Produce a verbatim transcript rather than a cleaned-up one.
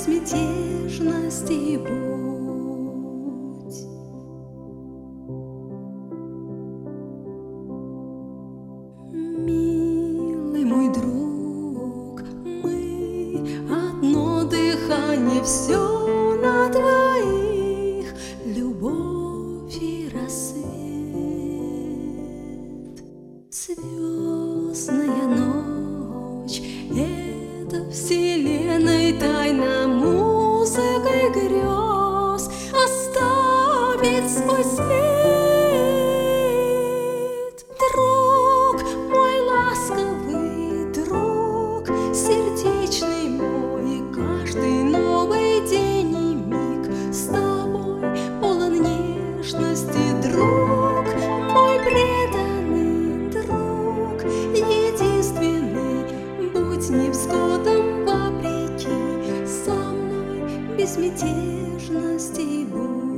безмятежности будь. Милый мой друг, мы одно дыхание, все на двоих, любовь и рассвет. Звездная ночь — это вселенной тайна, музыкой грез оставить свой след. Друг мой, ласковый друг, сердечный мой, каждый новый день и миг с тобой полон нежности. Друг мой преданный друг, единственный, будь невзгодам вопреки, со мной безмятежности будь.